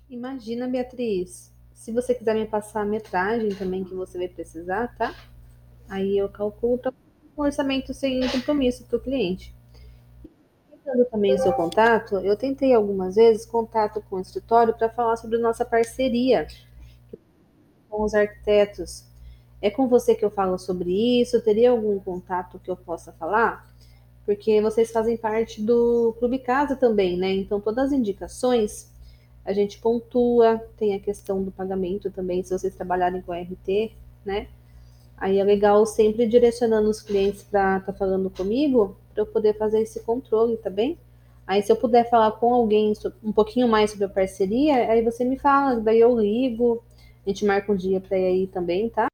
Imagina, Beatriz, se você quiser me passar a metragem também que você vai precisar, tá? Aí eu calculo para um orçamento sem compromisso para o cliente. Tendo também o seu contato, eu tentei algumas vezes contato com o escritório para falar sobre nossa parceria com os arquitetos. É com você que eu falo sobre isso? Teria algum contato que eu possa falar? Porque vocês fazem parte do Clube Casa também, né? Então todas as indicações a gente pontua, tem a questão do pagamento também, se vocês trabalharem com RT, né? Aí é legal sempre direcionando os clientes para estar falando comigo, para eu poder fazer esse controle, tá bem? Aí se eu puder falar com alguém um pouquinho mais sobre a parceria, aí você me fala, daí eu ligo, a gente marca um dia para ir aí também, tá?